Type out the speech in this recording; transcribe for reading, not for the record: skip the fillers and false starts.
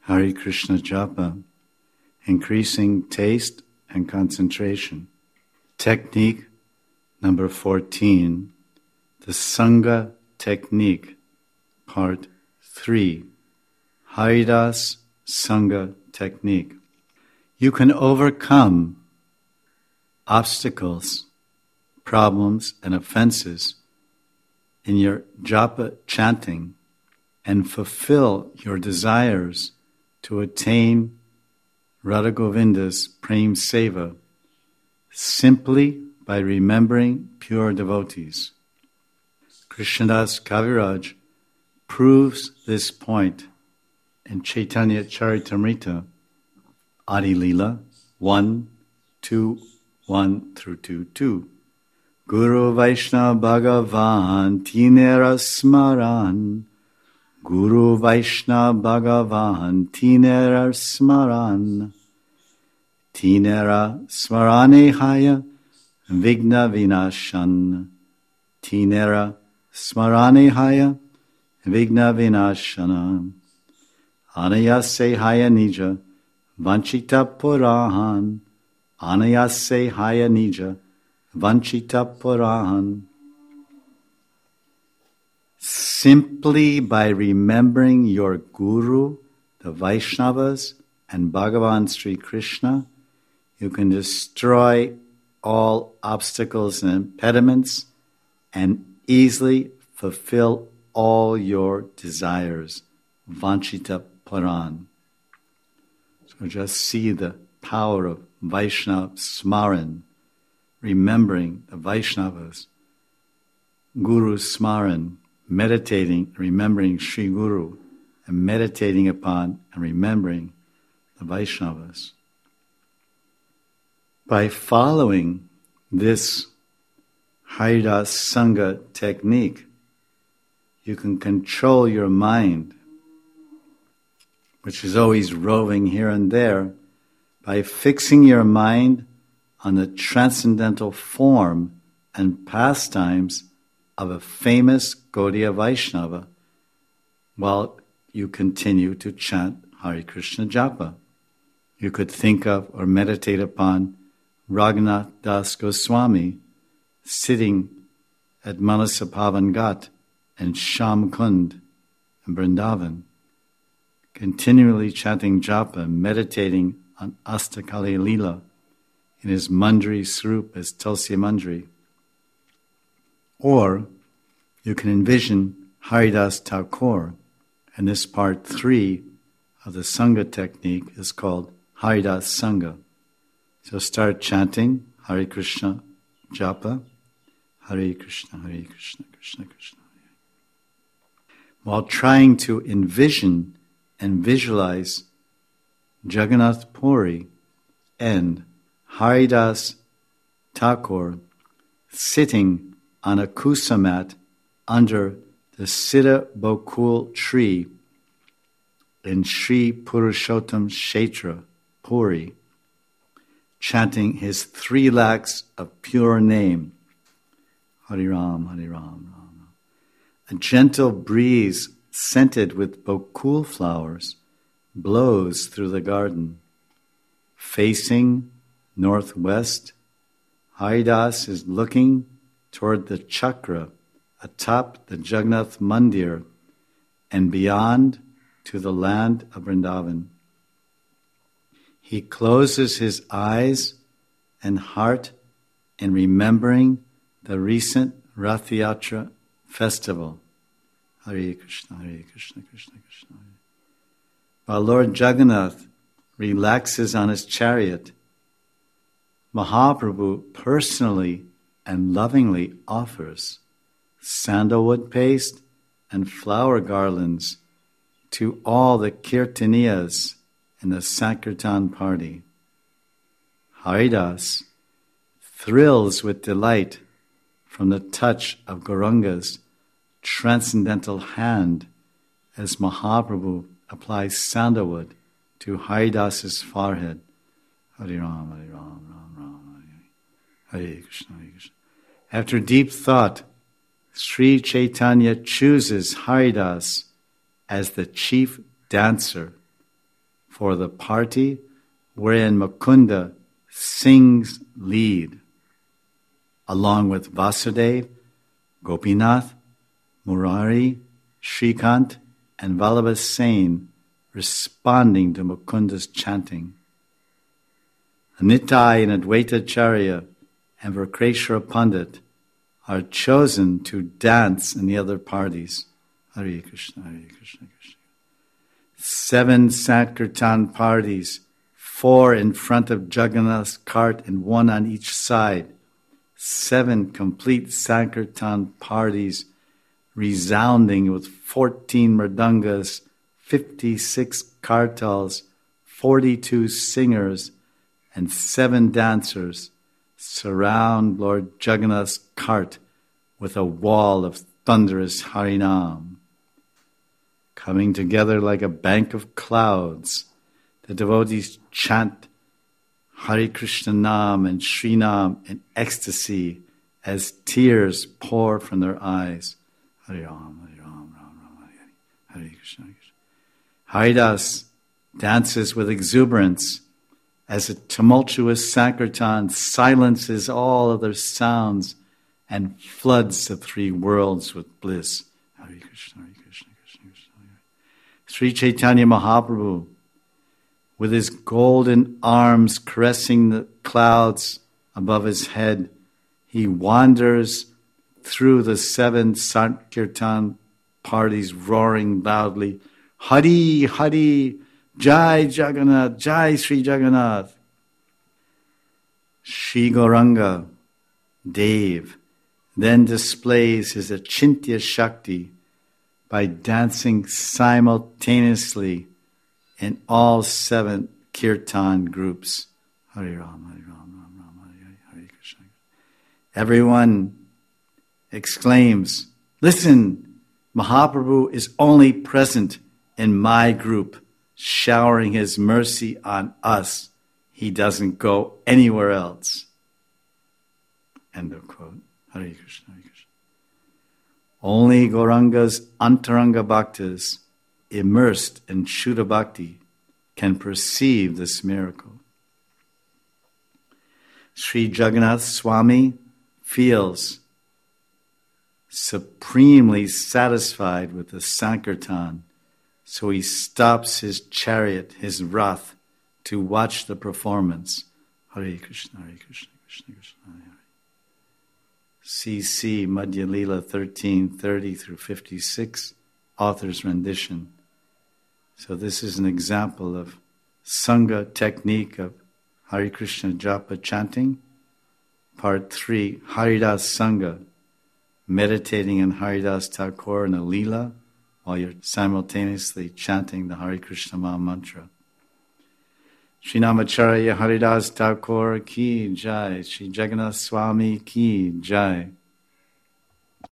Hare Krishna japa, increasing taste and concentration. Technique number 14, the Sangha technique, part 3, Haridas Sangha technique. You can overcome obstacles, problems, and offenses in your japa chanting and fulfill your desires to attain Radha Govinda's Prem Seva simply by remembering pure devotees. Krishnadas Kaviraj proves this point in Chaitanya Charitamrita, Adi Lila 1, 2, 1 through 2, 2. Guru Vaishnava Bhagavan Tinera Smaran. Guru Vaishnava Bhagavan Tinera Smaran. Tinera Smarane Haya Vigna Vinashan. Tinera Smarane Haya Vigna Vinashana. Anayase Haya Nija Vanchita Purahan. Anayase Haya Nija Vanchita Purahan. Simply by remembering your Guru, the Vaishnavas, and Bhagavan Sri Krishna, you can destroy all obstacles and impediments and easily fulfill all your desires. Vanchita Puran. So just see the power of Vaishnava Smaran, remembering the Vaishnavas, Guru Smaran, meditating, remembering Sri Guru, and meditating upon and remembering the Vaishnavas. By following this Haridas Sangha technique, you can control your mind, which is always roving here and there, by fixing your mind on the transcendental form and pastimes of a famous Gaudiya Vaishnava while you continue to chant Hare Krishna japa. You could think of or meditate upon Raghunath Das Goswami sitting at Manasapavan Ghat and Sham Kund in Vrindavan, continually chanting japa, meditating on Astakali Leela in his Mandri Swarup as Tulsi Mandri. Or you can envision Haridas Thakur, and this part 3 of the Sangha technique is called Haridas Sangha. So start chanting Hare Krishna japa, Hare Krishna, Krishna Krishna, Hare. While trying to envision and visualize Jagannath Puri and Haridas Thakur sitting on a kusamat under the Siddha Bokul tree in Sri Purushottam Kshetra, Puri, chanting his 3 lakhs of pure name, Hare Ram, Hare Ram, Ram. A gentle breeze scented with bokul flowers blows through the garden. Facing northwest, Haridas is looking toward the chakra atop the Jagannath Mandir and beyond to the land of Vrindavan. He closes his eyes and heart in remembering the recent Rath Yatra festival. Hare Krishna, Hare Krishna, Krishna Krishna, Hare. While Lord Jagannath relaxes on his chariot, Mahaprabhu personally and lovingly offers sandalwood paste and flower garlands to all the kirtaniyas in the Sankirtan party. Haridas thrills with delight from the touch of Gauranga's transcendental hand as Mahaprabhu applies sandalwood to Haridas's forehead. Hare Ram, Hare Ram, Ram Ram, Hare Krishna, Hare Krishna. After deep thought, Sri Chaitanya chooses Haridas as the chief dancer for the party wherein Mukunda sings lead, along with Vasudeva, Gopinath, Murari, Shrikant, and Vallabha Sen responding to Mukunda's chanting. Nitai and Advaitacharya and Vrkreshwara Pandit are chosen to dance in the other parties. Hare Krishna, Hare Krishna, Krishna. 7 Sankirtan parties, 4 in front of Jagannath's cart and 1 on each side. 7 complete Sankirtan parties resounding with 14 mridangas, 56 kartals, 42 singers, and 7 dancers surround Lord Jagannath's cart with a wall of thunderous Harinam. Coming together like a bank of clouds, the devotees chant Hare Krishna Nam and Shri Nam in ecstasy as tears pour from their eyes. Hare Ram, Hare Ram, Ram Ram, Hare Hare, Hare Krishna, Hare Krishna. Haridas dances with exuberance as a tumultuous Sankirtan silences all other sounds and floods the 3 worlds with bliss. Hare Krishna, Hare Krishna, Krishna Krishna, Hare Hare. Sri Chaitanya Mahaprabhu, with his golden arms caressing the clouds above his head, he wanders through the 7 Sankirtan parties roaring loudly, Hari, Hari, Jai Jagannath, Jai Sri Jagannath. Sri Gauranga Dev then displays his Achintya Shakti by dancing simultaneously in all 7 kirtan groups. Hare Ram, Hare Ram, Ram Ram, Hare Hare, Hare Krishna. Everyone exclaims, listen, Mahaprabhu is only present in my group, showering his mercy on us. He doesn't go anywhere else. End of quote. Hare Krishna, Hare Krishna. Only Gauranga's Antaranga Bhaktas, immersed in Shuddha Bhakti, can perceive this miracle. Sri Jagannath Swami feels supremely satisfied with the Sankirtan, so he stops his chariot, his rath, to watch the performance. Hare Krishna, Hare Krishna, Krishna Krishna, Hare Hare. C.C. Madhya Lila 13:30 through 56, author's rendition. So this is an example of Sangha technique of Hare Krishna Japa chanting. Part 3, Haridas Sangha, meditating on Haridas Thakur in a Leela while you're simultaneously chanting the Hare Krishna Maha Mantra. Sri Namacharya Haridas Thakur ki jai, Sri Jagannath Swami ki jai.